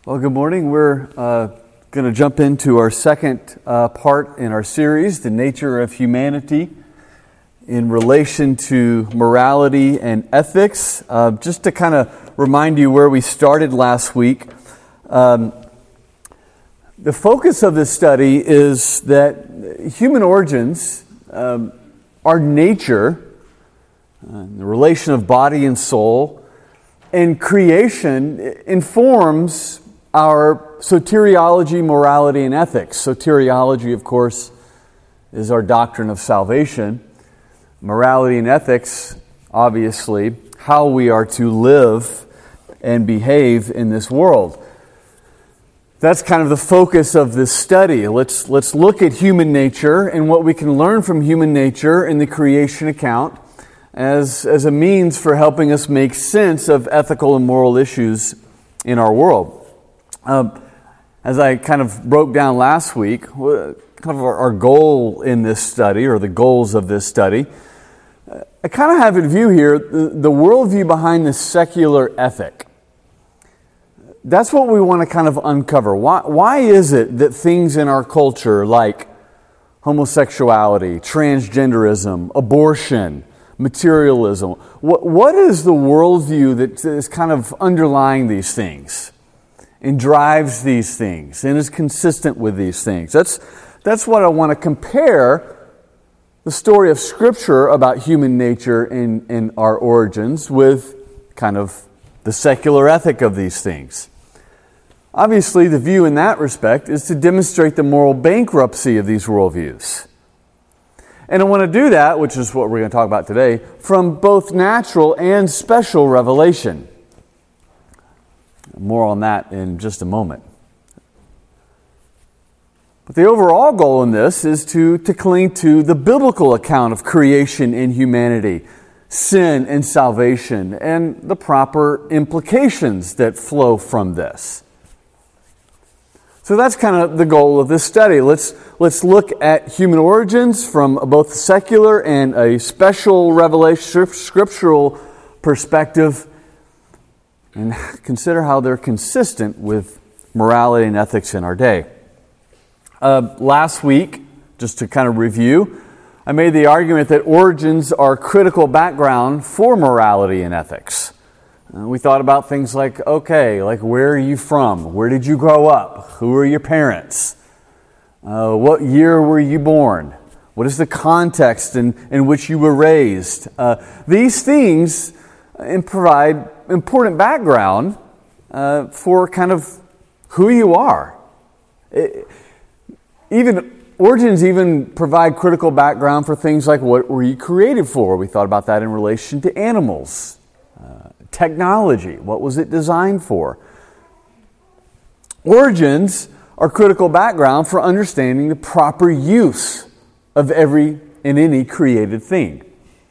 Well, good morning. We're going to jump into our second part in our series, The Nature of Humanity, in relation to morality and ethics. Just to kind of remind you where we started last week, the focus of this study is that human origins, our nature, the relation of body and soul, and creation informs our soteriology, morality, and ethics. Soteriology, of course, is our doctrine of salvation. Morality and ethics, obviously, how we are to live and behave in this world. That's kind of the focus of this study. Let's look at human nature and what we can learn from human nature in the creation account as a means for helping us make sense of ethical and moral issues in our world. As I kind of broke down last week, kind of our goal in this study, or the goals of this study, I kind of have in view here the worldview behind the secular ethic. That's what we want to kind of uncover. Why is it that things in our culture like homosexuality, transgenderism, abortion, materialism, what is the worldview that is kind of underlying these things and drives these things and is consistent with these things? That's what I want to compare the story of Scripture about human nature and our origins with kind of the secular ethic of these things. Obviously, the view in that respect is to demonstrate the moral bankruptcy of these worldviews. And I want to do that, which is what we're going to talk about today, from both natural and special revelation. More on that in just a moment. But the overall goal in this is to cling to the biblical account of creation and humanity, sin and salvation, and the proper implications that flow from this. So that's kind of the goal of this study. Let's look at human origins from both secular and a special revelation, scriptural perspective, and consider how they're consistent with morality and ethics in our day. Last week, just to kind of review, I made the argument that origins are critical background for morality and ethics. We thought about things like, where are you from? Where did you grow up? Who are your parents? What year were you born? What is the context in which you were raised? These things provide important background for kind of who you are. Origins even provide critical background for things like what were you created for? We thought about that in relation to animals. Technology, what was it designed for? Origins are critical background for understanding the proper use of every and any created thing.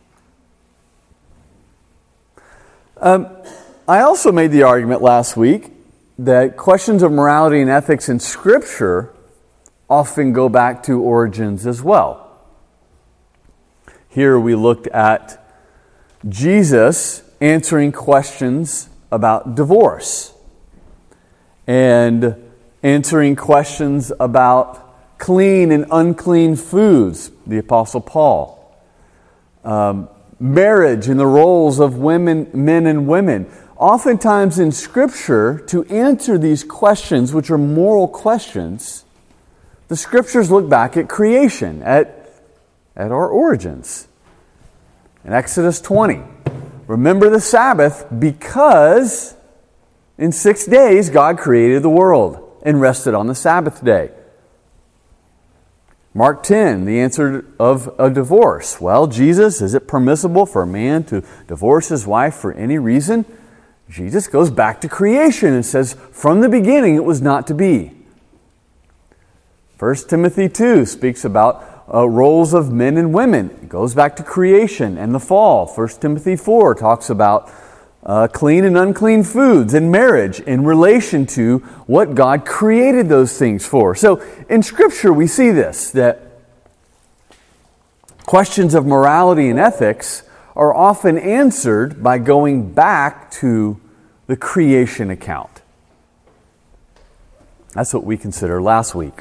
I also made the argument last week that questions of morality and ethics in Scripture often go back to origins as well. Here we looked at Jesus answering questions about divorce and answering questions about clean and unclean foods, the Apostle Paul. Marriage and the roles of women, men and women. Oftentimes in Scripture, to answer these questions, which are moral questions, the Scriptures look back at creation, at our origins. In Exodus 20, remember the Sabbath because in 6 days God created the world and rested on the Sabbath day. Mark 10, the answer of a divorce. Well, Jesus, is it permissible for a man to divorce his wife for any reason? Jesus goes back to creation and says, from the beginning it was not to be. 1 Timothy 2 speaks about roles of men and women. It goes back to creation and the fall. 1 Timothy 4 talks about clean and unclean foods and marriage in relation to what God created those things for. So in Scripture we see this, that questions of morality and ethics are often answered by going back to the creation account. That's what we considered last week.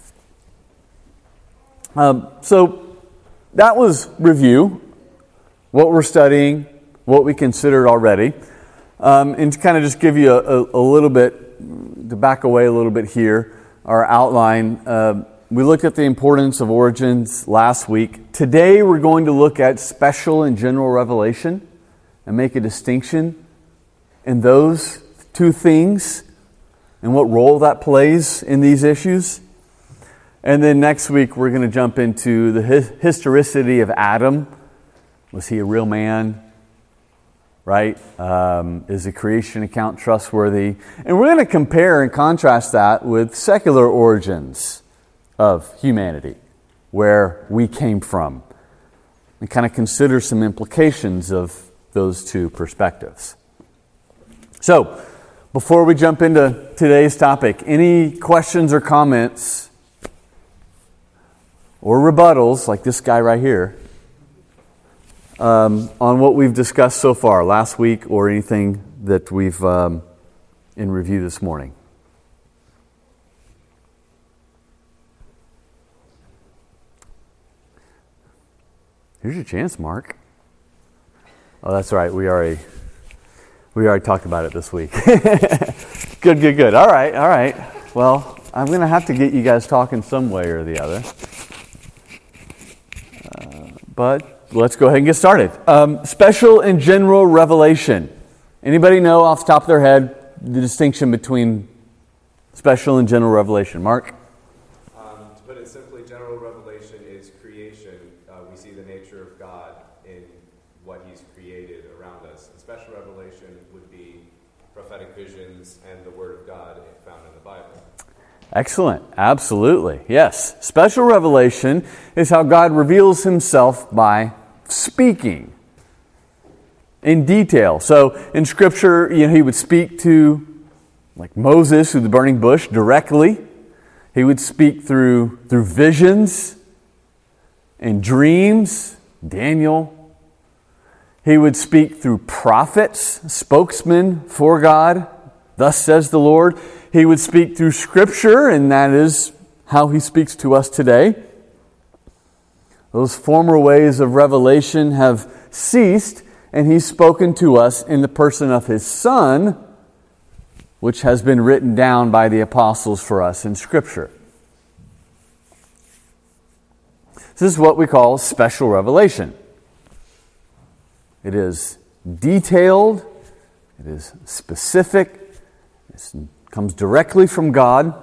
So that was review, what we're studying, what we considered already. And to kind of just give you a little bit, to back away a little bit here, our outline, we looked at the importance of origins last week. Today we're going to look at special and general revelation and make a distinction in those two things and what role that plays in these issues. And then next week we're going to jump into the historicity of Adam. Was he a real man? Right? Is the creation account trustworthy? And we're going to compare and contrast that with secular origins of humanity, where we came from, and kind of consider some implications of those two perspectives. So, before we jump into today's topic, any questions or comments or rebuttals, like this guy right here, on what we've discussed so far, last week, or anything that we've in review this morning? Here's your chance, Mark. Oh, that's right. We already talked about it this week. Good. All right. Well, I'm going to have to get you guys talking some way or the other. But let's go ahead and get started. Special and general revelation. Anybody know off the top of their head the distinction between special and general revelation? Mark? To put it simply, general revelation is creation. We see the nature of God in what He's created around us. And special revelation would be prophetic visions and the Word of God found in the Bible. Excellent. Absolutely. Yes. Special revelation is how God reveals Himself by speaking in detail. So in Scripture, He would speak to, like Moses through the burning bush, directly. He would speak through visions and dreams, Daniel. He would speak through prophets, spokesmen for God, thus says the Lord. He would speak through Scripture, and that is how He speaks to us today. Those former ways of revelation have ceased, and He's spoken to us in the person of His Son, which has been written down by the apostles for us in Scripture. This is what we call special revelation. It is detailed, it is specific, it comes directly from God.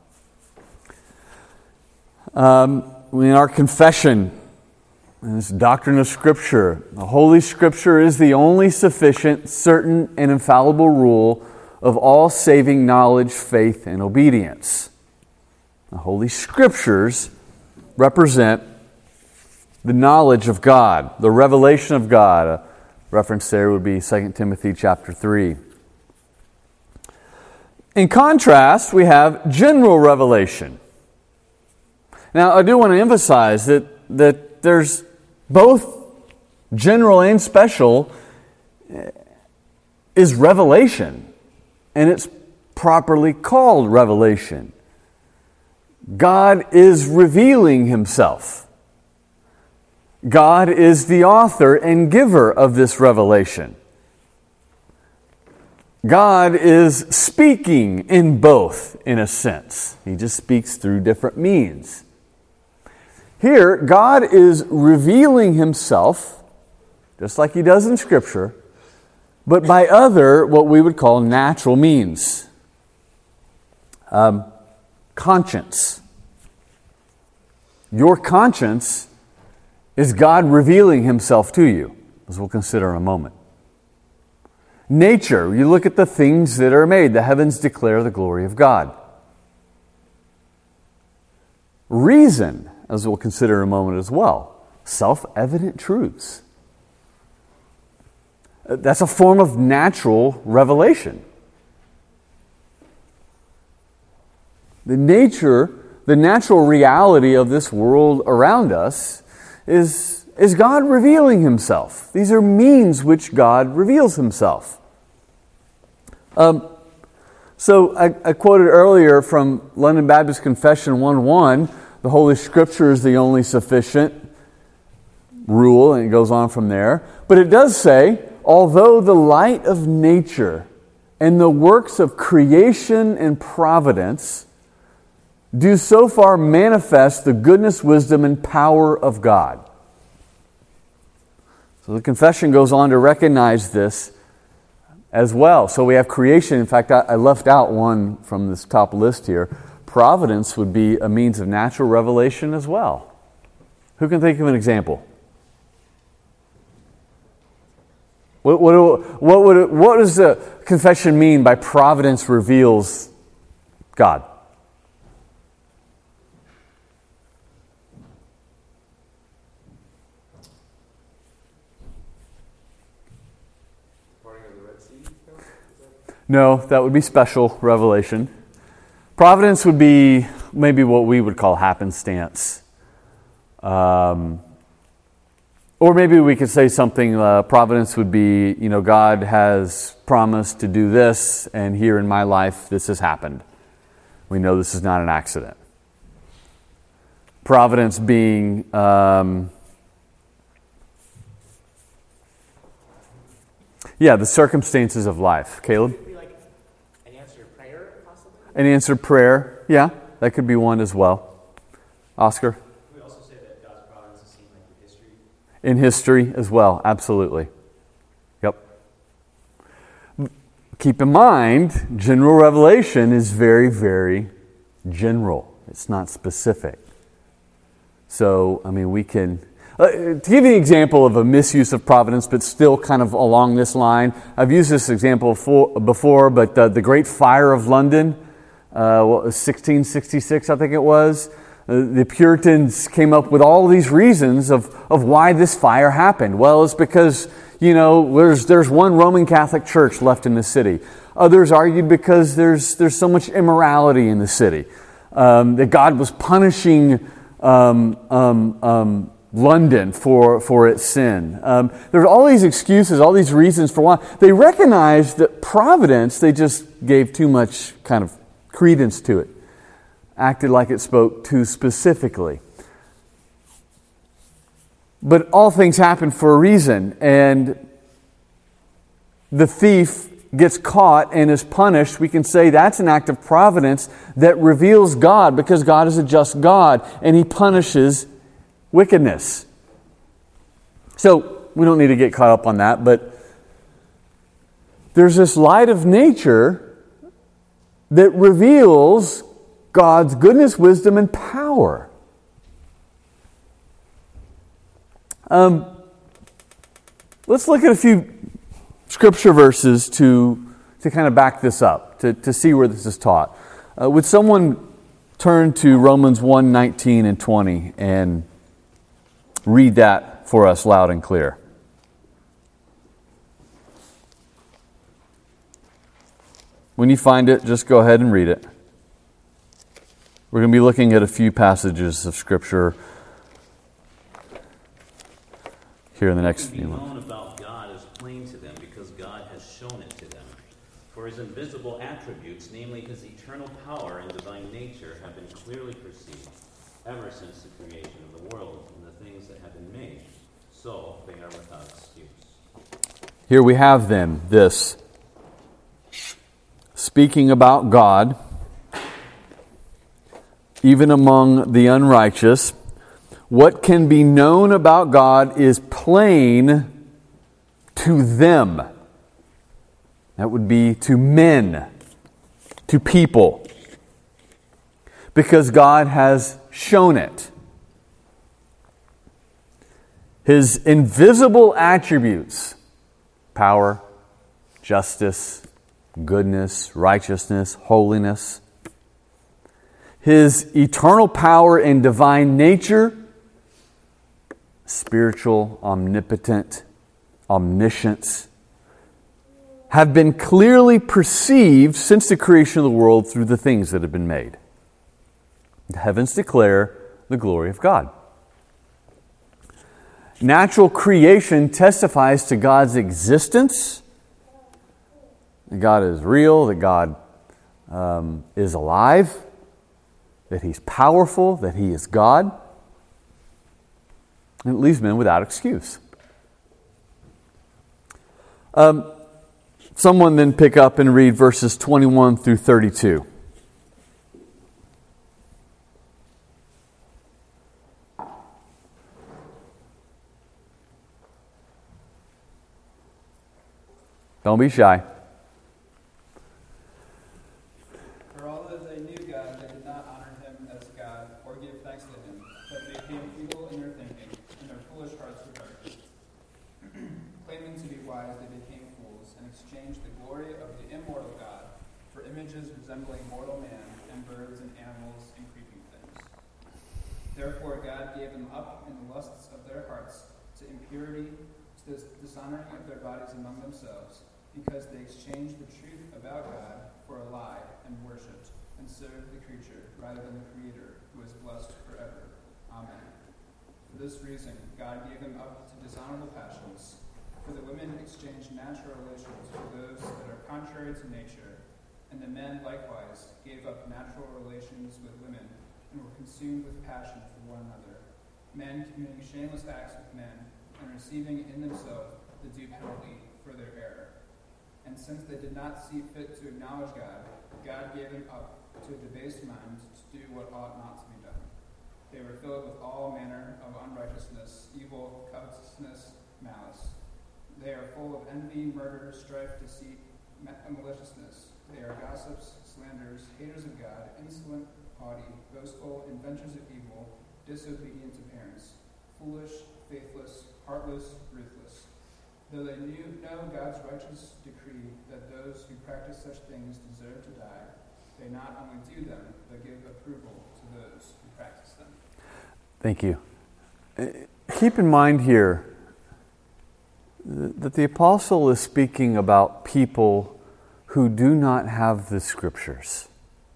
In our confession, in this doctrine of Scripture, the Holy Scripture is the only sufficient, certain, and infallible rule of all saving knowledge, faith, and obedience. The Holy Scriptures represent the knowledge of God, the revelation of God. A reference there would be 2 Timothy chapter 3. In contrast, we have general revelation. Now, I do want to emphasize that there's both general and special is revelation, and it's properly called revelation. God is revealing Himself. God is the author and giver of this revelation. God is speaking in both, in a sense. He just speaks through different means. Here, God is revealing Himself, just like He does in Scripture, but by other, what we would call natural means. Conscience. Your conscience is God revealing Himself to you, as we'll consider in a moment. Nature, you look at the things that are made. The heavens declare the glory of God. Reason, as we'll consider in a moment as well. Self-evident truths. That's a form of natural revelation. The natural reality of this world around us is God revealing Himself. These are means which God reveals Himself. So I quoted earlier from London Baptist Confession 1:1, the Holy Scripture is the only sufficient rule, and it goes on from there. But it does say, although the light of nature and the works of creation and providence do so far manifest the goodness, wisdom, and power of God. So the confession goes on to recognize this as well. So we have creation. In fact, I left out one from this top list here. Providence would be a means of natural revelation as well. Who can think of an example? What does the confession mean by providence reveals God? No, that would be special revelation. Providence would be maybe what we would call happenstance. Or maybe we could say something, providence would be, God has promised to do this, and here in my life this has happened. We know this is not an accident. Providence being... the circumstances of life. Caleb? An answered prayer, yeah, that could be one as well. Oscar? We also say that God's providence is seen like in history. In history as well, absolutely. Yep. Keep in mind, general revelation is very, very general. It's not specific. So, we can... to give you an example of a misuse of providence, but still kind of along this line, I've used this example before, but the Great Fire of London, 1666, I think it was. The Puritans came up with all these reasons of why this fire happened. Well, it's because, there's one Roman Catholic church left in the city. Others argued because there's so much immorality in the city. That God was punishing London for its sin. There's all these excuses, all these reasons for why. They recognized that providence, they just gave too much kind of credence to it. Acted like it spoke too specifically. But all things happen for a reason, and the thief gets caught and is punished. We can say that's an act of providence that reveals God, because God is a just God, and He punishes wickedness. So we don't need to get caught up on that, but there's this light of nature that reveals God's goodness, wisdom, and power. Let's look at a few scripture verses to kind of back this up, to see where this is taught. Would someone turn to Romans 1:19 and 20 and read that for us loud and clear? When you find it, just go ahead and read it. We're going to be looking at a few passages of Scripture here in the next few months. Known about God is plain to them because God has shown it to them. For His invisible attributes, namely His eternal power and divine nature, have been clearly perceived ever since the creation of the world and the things that have been made. So they are without excuse. Here we have then this. Speaking about God, even among the unrighteous, what can be known about God is plain to them. That would be to men, to people, because God has shown it. His invisible attributes, power, justice, goodness, righteousness, holiness. His eternal power and divine nature, spiritual, omnipotent, omniscience, have been clearly perceived since the creation of the world through the things that have been made. The heavens declare the glory of God. Natural creation testifies to God's existence, that God is real, that God is alive, that He's powerful, that He is God. And it leaves men without excuse. Someone then pick up and read verses 21 through 32. Don't be shy. For although they knew God, they did not honor Him as God or give thanks to Him, but became evil in their thinking, and their foolish hearts were darkened. Claiming to be wise, they became fools, and exchanged the glory of the immortal God for images resembling mortal man, and birds and animals and creeping things. Therefore God gave them up in the lusts of their hearts to impurity, to the dishonoring of their bodies among themselves, because they exchanged the truth about God for a lie, and worshipped and served the creature rather than the Creator, who is blessed forever. Amen. For this reason, God gave them up to dishonorable passions. For the women exchanged natural relations for those that are contrary to nature, and the men likewise gave up natural relations with women, and were consumed with passion for one another, men committing shameless acts with men, and receiving in themselves the due penalty for their error. And since they did not see fit to acknowledge God, God gave them up to a debased mind to do what ought not to be done. They were filled with all manner of unrighteousness, evil, covetousness, malice. They are full of envy, murder, strife, deceit, and maliciousness. They are gossips, slanderers, haters of God, insolent, haughty, boastful, inventors of evil, disobedient to parents, foolish, faithless, heartless, ruthless. Though they know God's righteous decree that those who practice such things deserve to die, they not only do them, but give approval to those who practice them. Thank you. Keep in mind here that the apostle is speaking about people who do not have the Scriptures.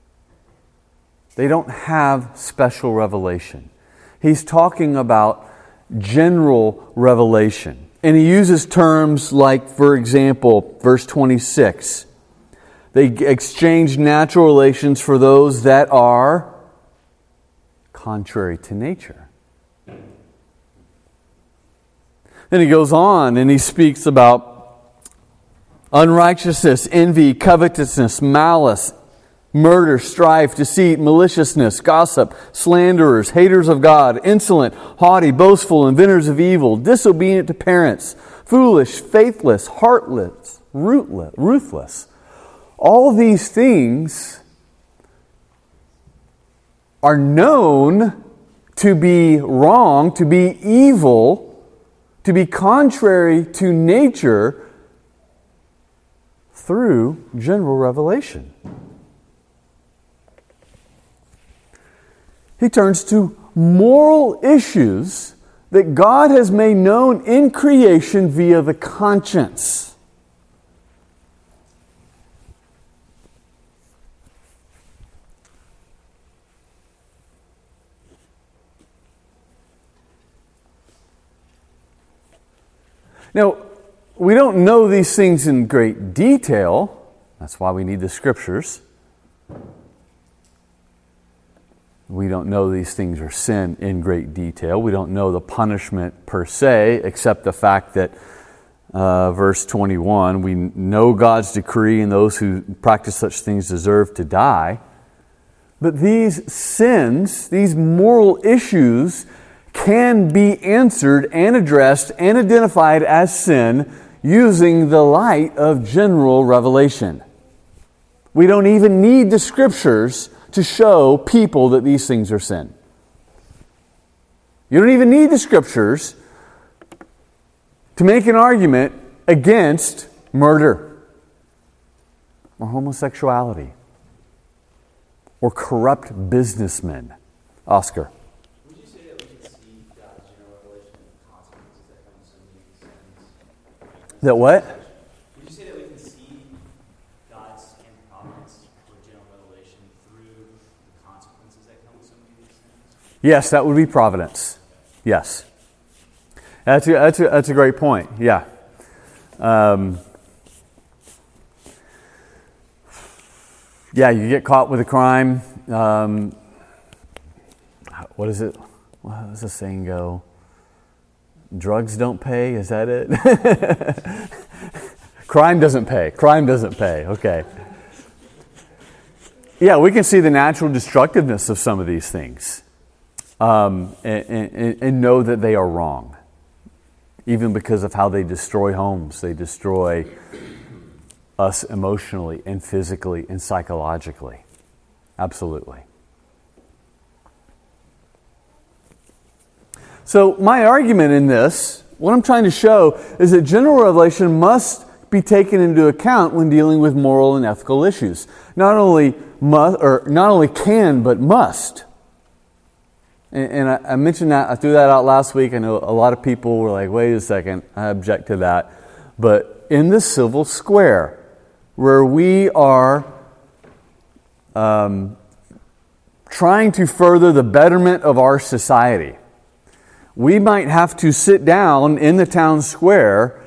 They don't have special revelation. He's talking about general revelation. And he uses terms like, for example, verse 26. They exchange natural relations for those that are contrary to nature. Then he goes on and he speaks about unrighteousness, envy, covetousness, malice, murder, strife, deceit, maliciousness, gossip, slanderers, haters of God, insolent, haughty, boastful, inventors of evil, disobedient to parents, foolish, faithless, heartless, ruthless. All these things are known to be wrong, to be evil, to be contrary to nature through general revelation. He turns to moral issues that God has made known in creation via the conscience. Now, we don't know these things in great detail. That's why we need the Scriptures. We don't know these things are sin in great detail. We don't know the punishment per se, except the fact that, verse 21, we know God's decree and those who practice such things deserve to die. But these sins, these moral issues, can be answered and addressed and identified as sin using the light of general revelation. We don't even need the Scriptures to show people that these things are sin. You don't even need the Scriptures to make an argument against murder or homosexuality or corrupt businessmen. Oscar. Would you say that we can see God's general revelation of consequences that come with so many sins? That what? Would you say that we can see God's providence or general revelation through the consequences that come with so many of these sins? Yes, that would be providence. Yes. That's a great point. Yeah. Yeah, you get caught with a crime. What is it? How does the saying go? Drugs don't pay? Is that it? Crime doesn't pay. Crime doesn't pay. Okay. Yeah, we can see the natural destructiveness of some of these things and know that they are wrong. Even because of how they destroy homes. They destroy us emotionally and physically and psychologically. Absolutely. So my argument in this, what I'm trying to show, is that general revelation must be taken into account when dealing with moral and ethical issues. Not only can, but must. And I mentioned that, I threw that out last week. I know a lot of people were like, wait a second, I object to that. But in the civil square, where we are trying to further the betterment of our society, we might have to sit down in the town square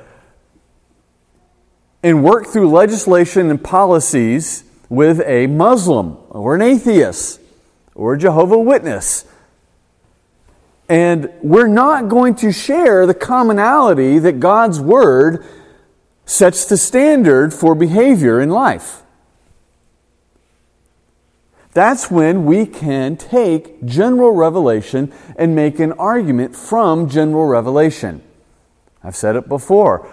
and work through legislation and policies with a Muslim or an atheist or a Jehovah's Witness. And we're not going to share the commonality that God's Word sets the standard for behavior in life. That's when we can take general revelation and make an argument from general revelation. I've said it before.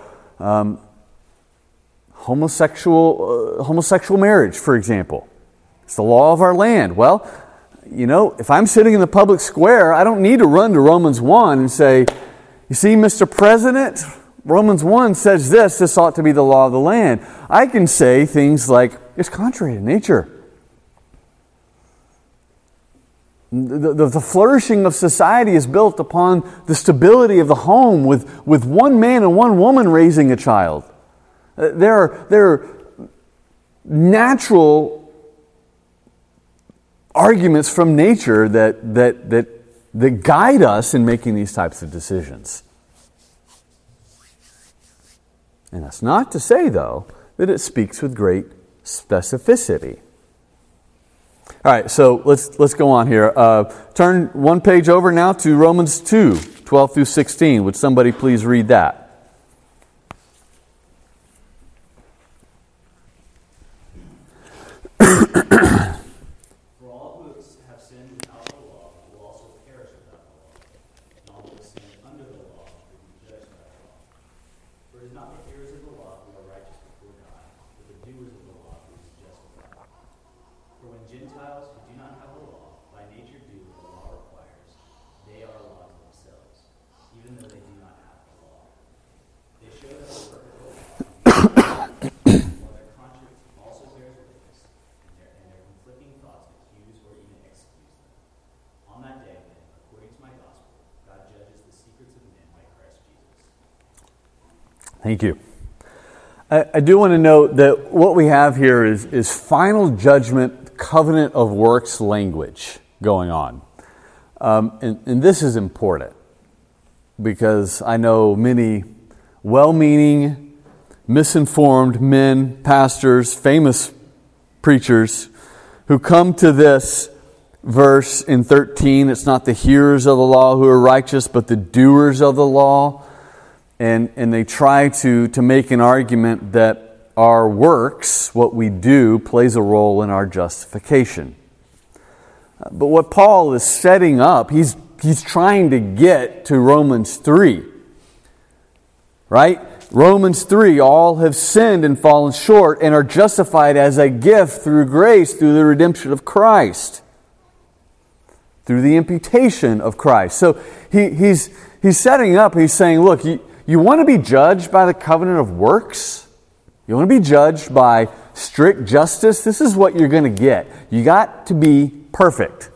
Homosexual marriage, for example. It's the law of our land. Well, if I'm sitting in the public square, I don't need to run to Romans 1 and say, you see, Mr. President, Romans 1 says this ought to be the law of the land. I can say things like, it's contrary to nature. The flourishing of society is built upon the stability of the home with one man and one woman raising a child. There are natural arguments from nature that guide us in making these types of decisions. And that's not to say, though, that it speaks with great specificity. All right, so let's go on here. Turn one page over now to Romans 2, 12 through 16. Would somebody please read that? For all who have sinned without the law will also perish without the law, and all who have sinned under the law will be judged by the law. For it is not the hearers of the law who are righteous before God, but the doers of the law who is justified. For when Gentiles who do not have the law by nature do what the law requires, they are a law to themselves, even though they do not have the law. They show that the work of the law, while their conscience also bears witness, and their conflicting thoughts accuse or even excuse them. On that day, then, according to my gospel, God judges the secrets of men by Christ Jesus. Thank you. I do want to note that what we have here is final judgment, covenant of works language going on. And this is important because I know many well-meaning, misinformed men, pastors, famous preachers who come to this verse in 13. It's not the hearers of the law who are righteous, but the doers of the law. And they try to make an argument that our works, what we do, plays a role in our justification. But what Paul is setting up, he's trying to get to Romans 3. Right? Romans 3, all have sinned and fallen short and are justified as a gift through grace, through the redemption of Christ, through the imputation of Christ. So he's setting up, he's saying, look, you want to be judged by the covenant of works? You want to be judged by strict justice? This is what you're going to get. You got to be perfect.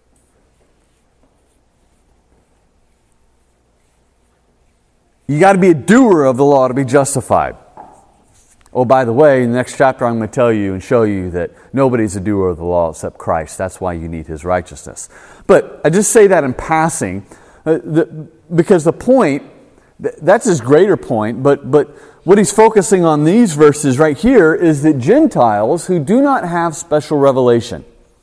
You got to be a doer of the law to be justified. Oh, by the way, in the next chapter I'm going to tell you and show you that nobody's a doer of the law except Christ. That's why you need His righteousness. But I just say that in passing because the point, that's His greater point, but what he's focusing on these verses right here is that Gentiles who do not have special revelation,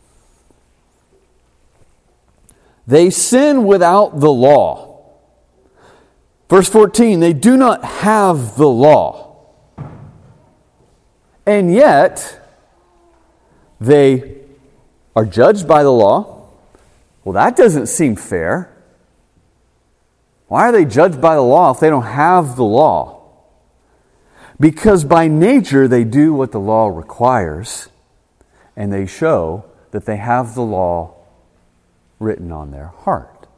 they sin without the law. Verse 14, they do not have the law. And yet, they are judged by the law. Well, that doesn't seem fair. Why are they judged by the law if they don't have the law? Because by nature they do what the law requires, and they show that they have the law written on their heart.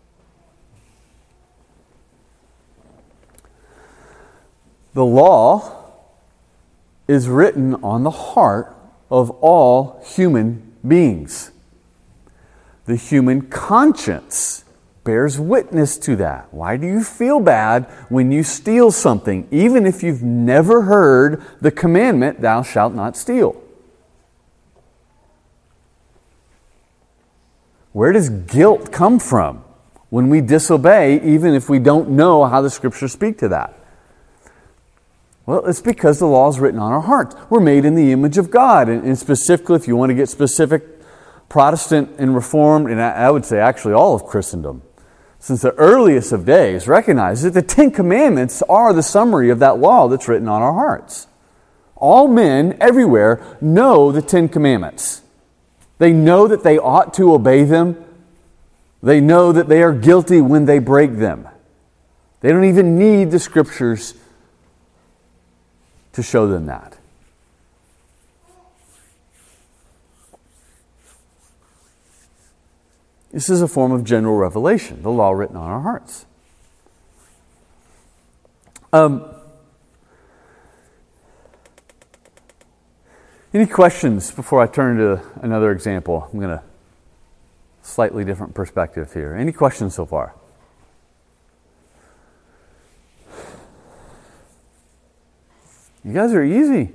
The law is written on the heart of all human beings. The human conscience bears witness to that. Why do you feel bad when you steal something, even if you've never heard the commandment, thou shalt not steal? Where does guilt come from when we disobey, even if we don't know how the Scriptures speak to that? Well, it's because the law is written on our hearts. We're made in the image of God. And specifically, if you want to get specific, Protestant and Reformed, and I would say actually all of Christendom, since the earliest of days, recognize that the Ten Commandments are the summary of that law that's written on our hearts. All men everywhere know the Ten Commandments. They know that they ought to obey them. They know that they are guilty when they break them. They don't even need the Scriptures to show them that. This is a form of general revelation, the law written on our hearts. Any questions before I turn to another example? I'm going to slightly different perspective here. Any questions so far? You guys are easy.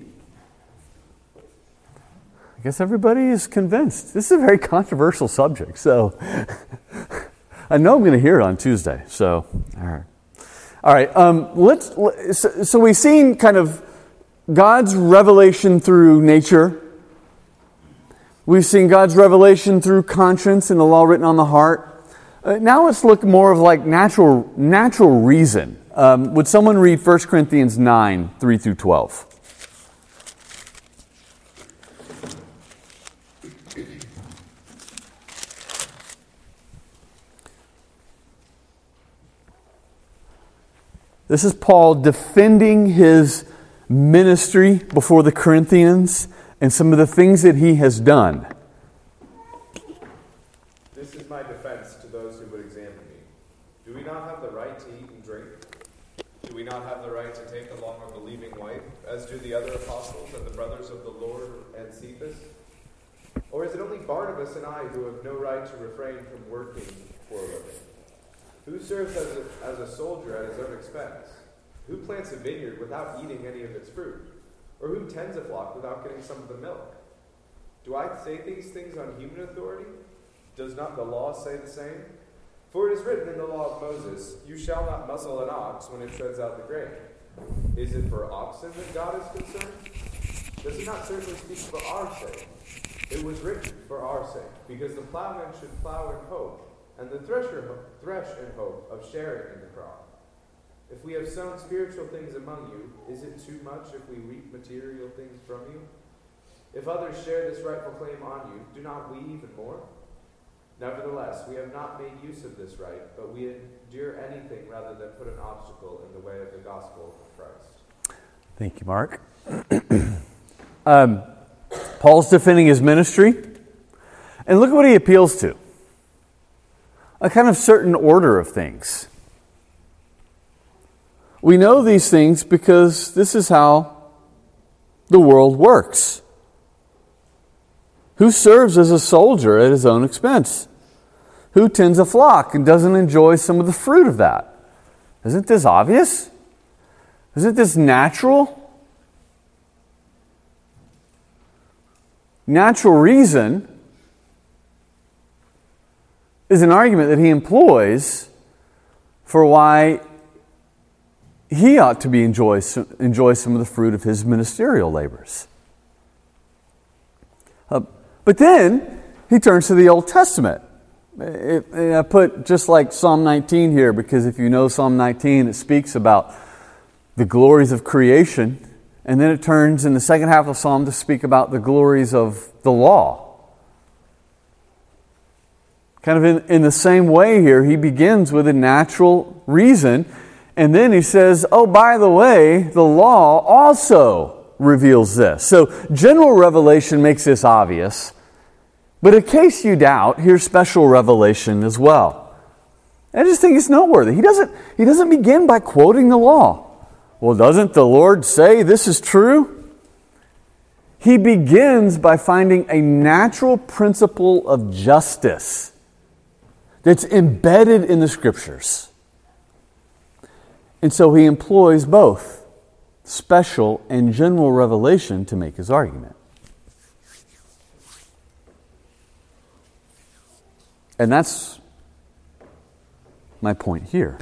I guess everybody is convinced. This is a very controversial subject, so I know I'm going to hear it on Tuesday. So, all right. So we've seen kind of God's revelation through nature. We've seen God's revelation through conscience and the law written on the heart. Now let's look more of like natural reason. Would someone read 1 Corinthians 9, 3 through 12? This is Paul defending his ministry before the Corinthians and some of the things that he has done. This is my defense to those who would examine me. Do we not have the right to eat and drink? Do we not have the right to take along a believing wife, as do the other apostles and the brothers of the Lord and Cephas? Or is it only Barnabas and I who have no right to refrain from working for a living? Who serves as a soldier at his own expense? Who plants a vineyard without eating any of its fruit? Or who tends a flock without getting some of the milk? Do I say these things on human authority? Does not the law say the same? For it is written in the law of Moses, you shall not muzzle an ox when it treads out the grain. Is it for oxen that God is concerned? Does it not certainly speak for our sake? It was written for our sake, because the plowman should plow in hope, and the thresher thresh in hope of sharing in the crop. If we have sown spiritual things among you, is it too much if we reap material things from you? If others share this rightful claim on you, do not we even more? Nevertheless, we have not made use of this right, but we endure anything rather than put an obstacle in the way of the gospel of Christ. Thank you, Mark. Paul's defending his ministry. And look at what he appeals to. A kind of certain order of things. We know these things because this is how the world works. Who serves as a soldier at his own expense? Who tends a flock and doesn't enjoy some of the fruit of that? Isn't this obvious? Isn't this natural? Natural reason is an argument that he employs for why he ought to enjoy some of the fruit of his ministerial labors. But then he turns to the Old Testament. I put just like Psalm 19 here, because if you know Psalm 19, it speaks about the glories of creation, and then it turns in the second half of the Psalm to speak about the glories of the law. Kind of in the same way here, he begins with a natural reason, and then he says, oh, by the way, the law also reveals this. So general revelation makes this obvious, but in case you doubt, here's special revelation as well. I just think it's noteworthy. He doesn't begin by quoting the law. Well, doesn't the Lord say this is true? He begins by finding a natural principle of justice that's embedded in the Scriptures. And so he employs both special and general revelation to make his argument. And that's my point here.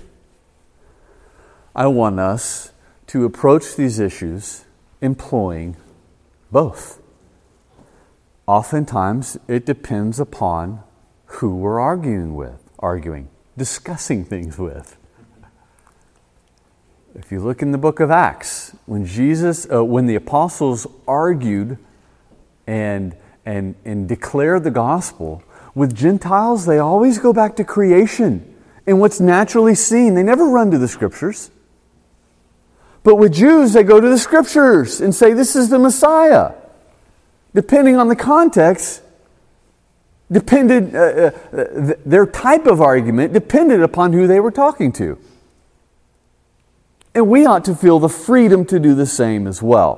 I want us to approach these issues employing both. Oftentimes, it depends upon who we're discussing things with. If you look in the book of Acts, when the apostles argued and declared the gospel, with Gentiles, they always go back to creation and what's naturally seen. They never run to the Scriptures. But with Jews, they go to the Scriptures and say, this is the Messiah. Depending on the context, their type of argument depended upon who they were talking to. And we ought to feel the freedom to do the same as well.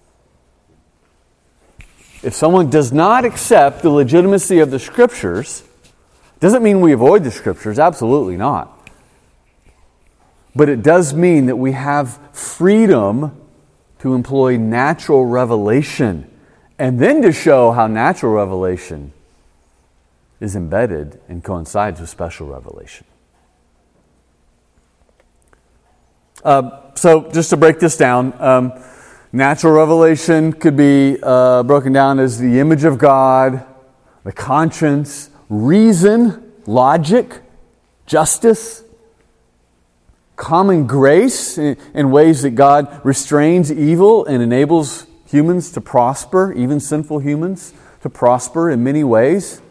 If someone does not accept the legitimacy of the Scriptures, doesn't mean we avoid the Scriptures, absolutely not. But it does mean that we have freedom to employ natural revelation, and then to show how natural revelation is embedded and coincides with special revelation. So just to break this down, natural revelation could be broken down as the image of God, the conscience, reason, logic, justice, common grace in ways that God restrains evil and enables humans to prosper, even sinful humans to prosper in many ways.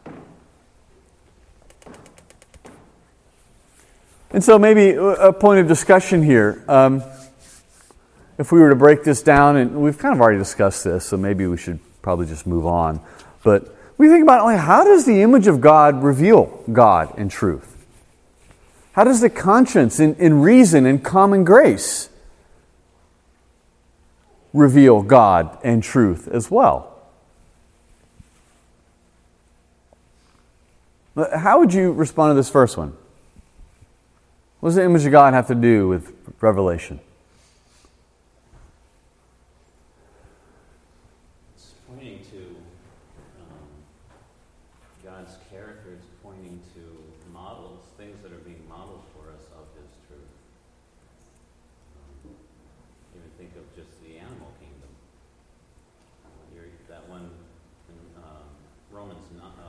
And so maybe a point of discussion here. If we were to break this down, and we've kind of already discussed this, so maybe we should probably just move on. But we think about, how does the image of God reveal God and truth? How does the conscience in reason and common grace reveal God and truth as well? How would you respond to this first one? What does the image of God have to do with revelation? It's pointing to God's character. It's pointing to models, things that are being modeled for us of His truth. Even think of just the animal kingdom. That one in Romans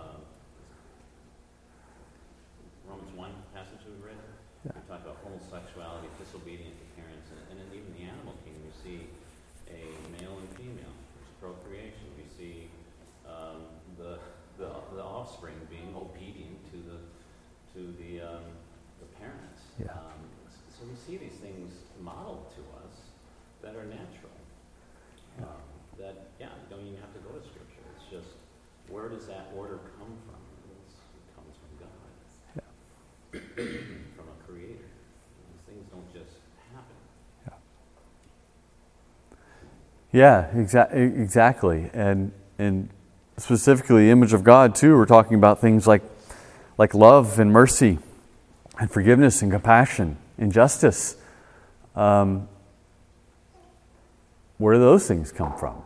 1 passage we read. We talk about homosexuality, disobedient to parents, and in even the animal kingdom, we see a male and female. There's procreation. We see the offspring being obedient to the parents. Yeah. So we see these things modeled to us that are natural. You don't even have to go to Scripture. It's just, where does that order come from? It comes from God. Yeah. From a creator. These things don't just happen. Yeah, exactly. And specifically, the image of God, too, we're talking about things like love and mercy and forgiveness and compassion and justice. Where do those things come from?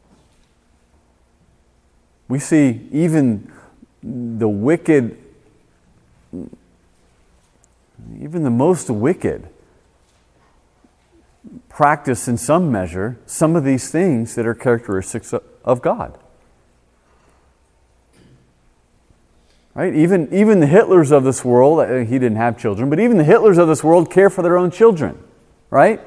We see even the wicked, even the most wicked, practice in some measure some of these things that are characteristics of God. Right? Even the Hitlers of this world, he didn't have children, but even the Hitlers of this world care for their own children. Right?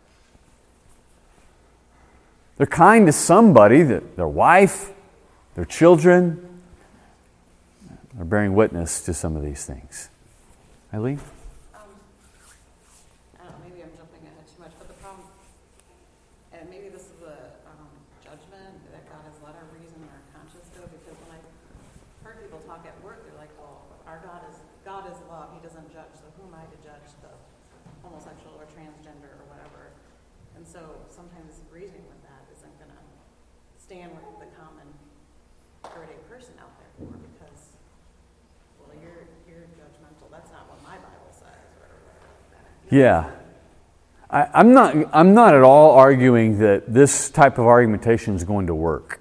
They're kind to somebody, their wife, their children. They're bearing witness to some of these things. Eileen? I don't know, maybe I'm jumping ahead too much, but the problem, and maybe this is a judgment that God has let our reason or our conscience go, because when I heard people talk at work, they're like, well, our God is love, He doesn't judge, so who am I to judge the homosexual or transgender or whatever? And so sometimes reasoning with that isn't going to stand with the common everyday person out there for, because, well, you're judgmental. That's not what my Bible says, or whatever. Yeah. I'm not at all arguing that this type of argumentation is going to work.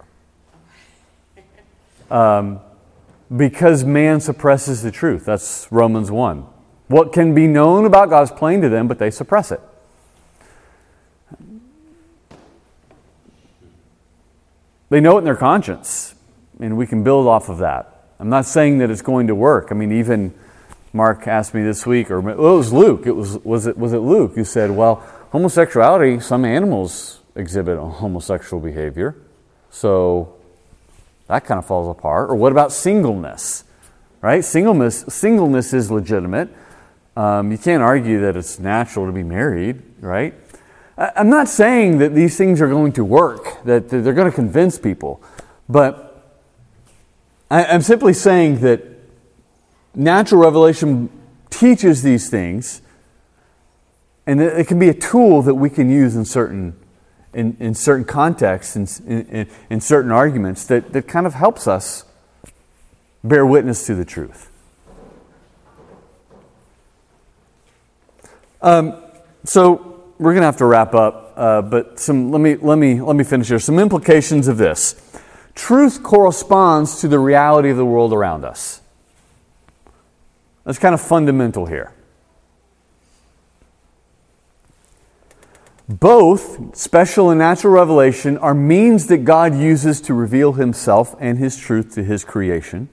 Because man suppresses the truth. That's Romans 1. What can be known about God is plain to them, but they suppress it. They know it in their conscience, and we can build off of that. I'm not saying that it's going to work. I mean, even Mark asked me this week, or it was Luke. Was it Luke who said, "Well, homosexuality, some animals exhibit homosexual behavior, so that kind of falls apart." Or what about singleness? Right? Singleness is legitimate. You can't argue that it's natural to be married, right? I'm not saying that these things are going to work, that they're going to convince people, but I'm simply saying that natural revelation teaches these things, and that it can be a tool that we can use in certain contexts, in certain arguments, that kind of helps us bear witness to the truth. So we're going to have to wrap up, but let me finish here. Some implications of this. Truth corresponds to the reality of the world around us. That's kind of fundamental here. Both special and natural revelation are means that God uses to reveal Himself and His truth to His creation.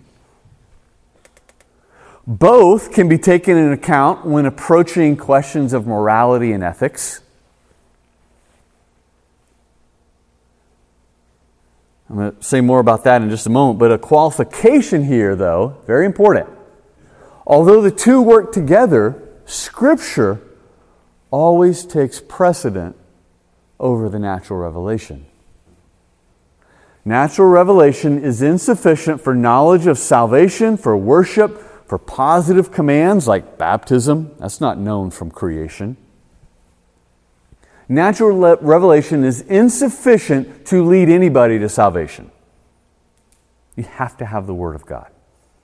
Both can be taken into account when approaching questions of morality and ethics. I'm going to say more about that in just a moment, but a qualification here, though, very important. Although the two work together, Scripture always takes precedent over the natural revelation. Natural revelation is insufficient for knowledge of salvation, for worship, for positive commands like baptism. That's not known from creation. Natural revelation is insufficient to lead anybody to salvation. You have to have the Word of God.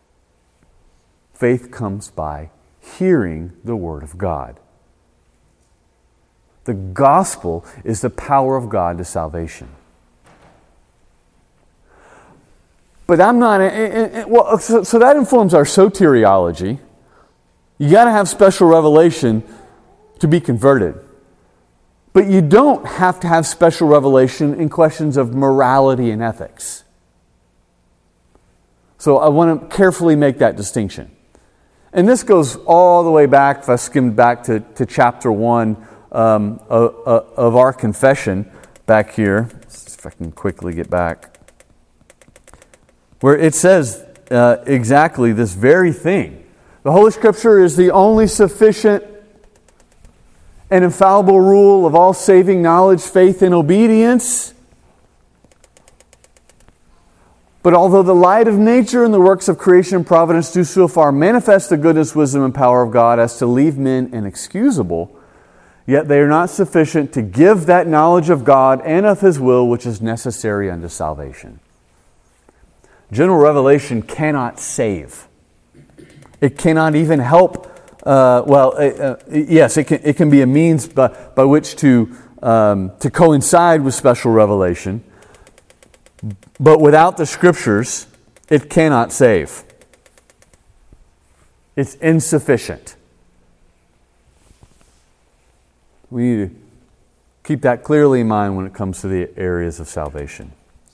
Faith comes by hearing the Word of God. The gospel is the power of God to salvation. But I'm not... So that informs our soteriology. You got to have special revelation to be converted. But you don't have to have special revelation in questions of morality and ethics. So I want to carefully make that distinction. And this goes all the way back, if I skimmed back to chapter 1 of our confession back here. Let's see if I can quickly get back. Where it says exactly this very thing. The Holy Scripture is the only sufficient and infallible rule of all saving knowledge, faith, and obedience. But although the light of nature and the works of creation and providence do so far manifest the goodness, wisdom, and power of God as to leave men inexcusable, yet they are not sufficient to give that knowledge of God and of His will which is necessary unto salvation. General revelation cannot save. It cannot even help. Yes, it can be a means by which to coincide with special revelation. But without the Scriptures, it cannot save. It's insufficient. We need to keep that clearly in mind when it comes to the areas of salvation.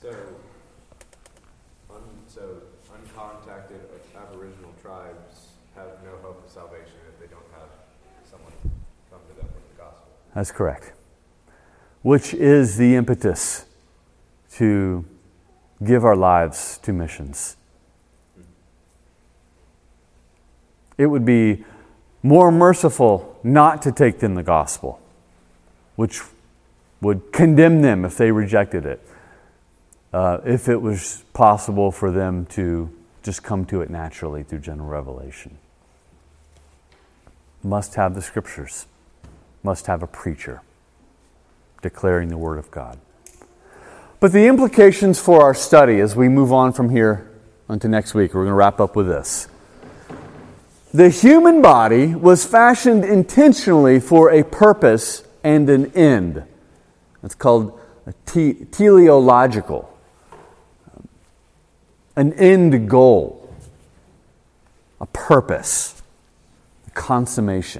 So uncontacted Aboriginal tribes have no hope of salvation if they don't have someone come to them with the gospel. That's correct. Which is the impetus to give our lives to missions. It would be more merciful not to take them the gospel, which would condemn them if they rejected it, if it was possible for them to just come to it naturally through general revelation. Must have the scriptures, must have a preacher declaring the word of God. But the implications for our study as we move on from here onto next week, we're going to wrap up with this. The human body was fashioned intentionally for a purpose and an end. It's called a teleological, an end goal, a purpose, a consummation.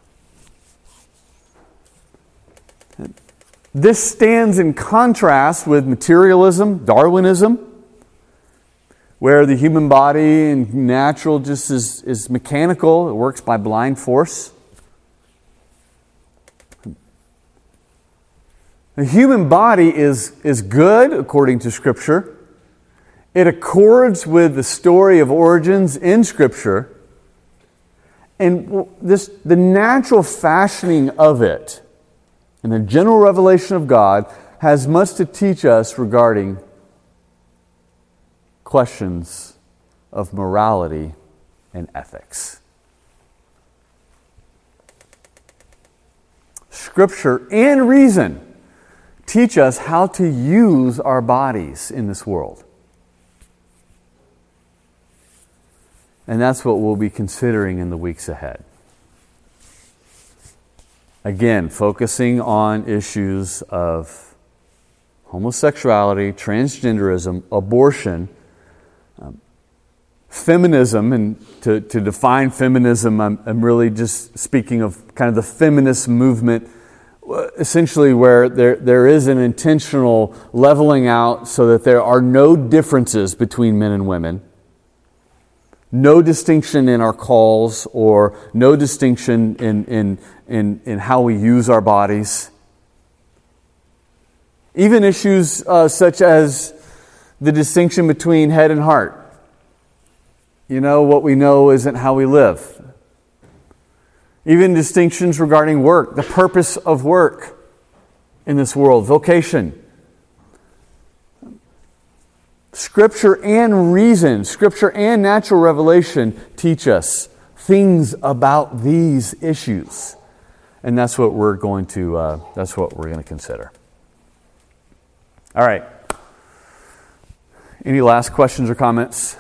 This stands in contrast with materialism, Darwinism, where the human body and natural just is mechanical. It works by blind force. The human body is good, according to Scripture. It accords with the story of origins in Scripture. And the natural fashioning of it and the general revelation of God has much to teach us regarding questions of morality and ethics. Scripture and reason teach us how to use our bodies in this world. And that's what we'll be considering in the weeks ahead. Again, focusing on issues of homosexuality, transgenderism, abortion, feminism. And to define feminism, I'm really just speaking of kind of the feminist movement, essentially where there is an intentional leveling out so that there are no differences between men and women. No distinction in our calls or no distinction in how we use our bodies. Even issues such as the distinction between head and heart. You know, what we know isn't how we live. Even distinctions regarding work, the purpose of work in this world, vocation. Scripture and reason, Scripture and natural revelation teach us things about these issues, and that's what we're going to consider. All right. Any last questions or comments?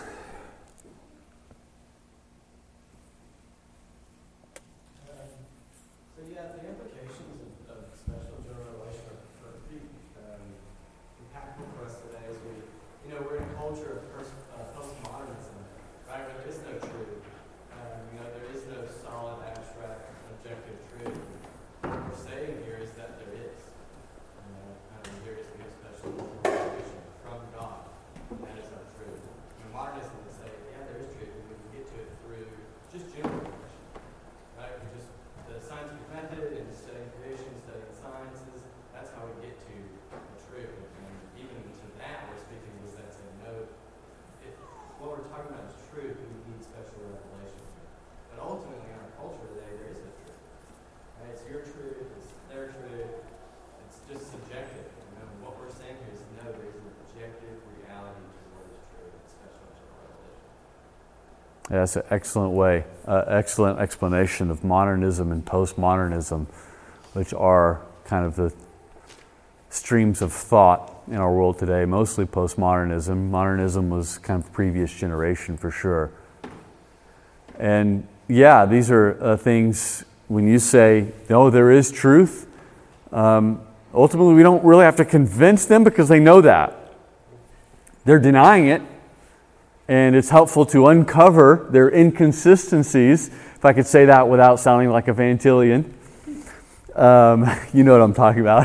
Yeah, that's an excellent explanation of modernism and postmodernism, which are kind of the streams of thought in our world today, mostly postmodernism. Modernism was kind of previous generation for sure. And yeah, these are things, when you say, no, there is truth, ultimately we don't really have to convince them because they know that. They're denying it. And it's helpful to uncover their inconsistencies, if I could say that without sounding like a Van Tillian. You know what I'm talking about.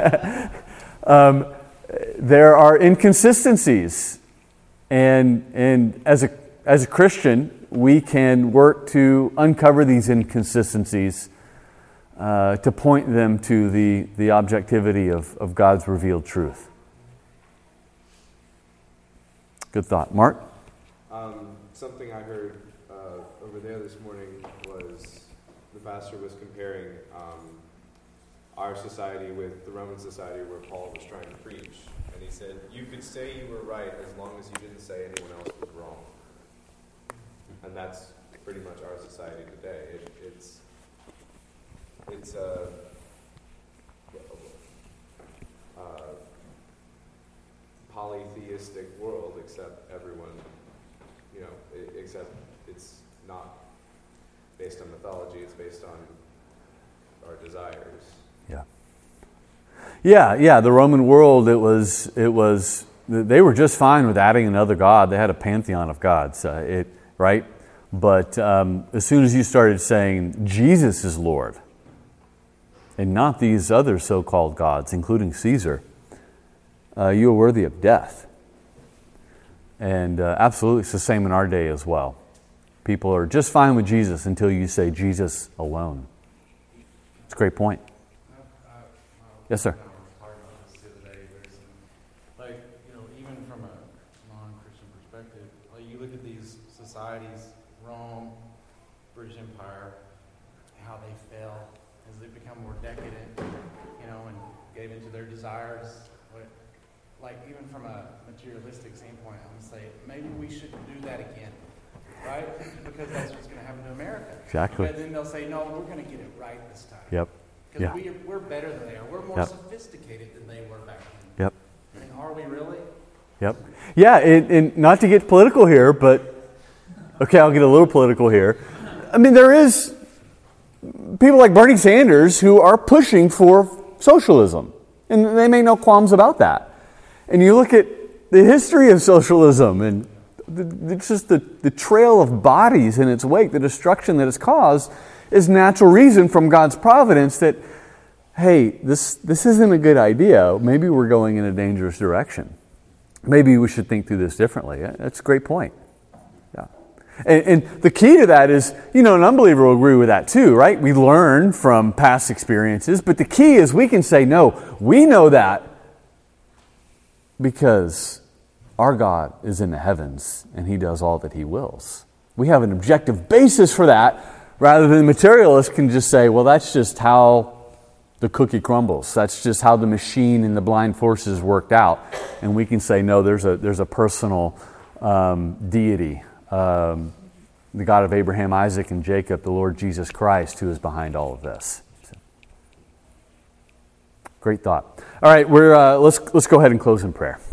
There are inconsistencies. And as a Christian, we can work to uncover these inconsistencies, to point them to the objectivity of God's revealed truth. Good thought. Mark? Something I heard over there this morning was the pastor was comparing our society with the Roman society where Paul was trying to preach. And he said, you could say you were right as long as you didn't say anyone else was wrong. And that's pretty much our society today. It's a polytheistic world, except everyone, except it's not based on mythology, it's based on our desires. Yeah. The Roman world, it was. They were just fine with adding another god. They had a pantheon of gods, right? But as soon as you started saying Jesus is Lord, and not these other so-called gods, including Caesar, you are worthy of death. And absolutely, it's the same in our day as well. People are just fine with Jesus until you say Jesus alone. It's a great point. Yes, sir. Even from a non-Christian perspective, you look at these societies, Rome, British Empire, how they fell as they become more decadent, and gave into their desires. Even from a materialistic standpoint, I'm going to say maybe we shouldn't do that again, right? Because that's what's going to happen to America. Exactly. And then they'll say, no, we're going to get it right this time. Yep. Because we're better than they are. We're more sophisticated than they were back then. Yep. And are we really? Yep. Yeah, and not to get political here, but okay, I'll get a little political here. I mean, there is people like Bernie Sanders who are pushing for socialism, and they make no qualms about that. And you look at the history of socialism and just the trail of bodies in its wake, the destruction that it's caused, is natural reason from God's providence that, hey, this isn't a good idea. Maybe we're going in a dangerous direction. Maybe we should think through this differently. That's a great point. Yeah. And the key to that is, an unbeliever will agree with that too, right? We learn from past experiences, but the key is we can say, no, we know that because our God is in the heavens and He does all that He wills. We have an objective basis for that, rather than materialists can just say, well, that's just how the cookie crumbles. That's just how the machine and the blind forces worked out. And we can say, no, there's a personal deity, the God of Abraham, Isaac, and Jacob, the Lord Jesus Christ, who is behind all of this. So, great thought. All right, let's go ahead and close in prayer.